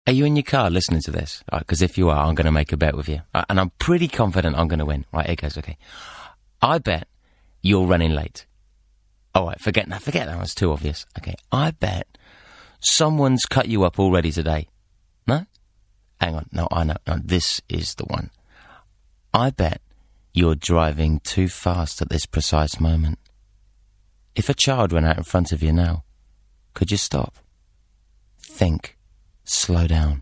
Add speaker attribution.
Speaker 1: Are you in your car listening to this? Because if you are, I'm going to make a bet with you. And I'm pretty confident I'm going to win. Right, here goes, okay. I bet you're running late. All right, forget that. That's too obvious. Okay, I bet someone's cut you up already today. No? Hang on. No, I know. No, this is the one. I bet you're driving too fast at this precise moment. If a child ran out in front of you now, could you stop? Think. Slow down.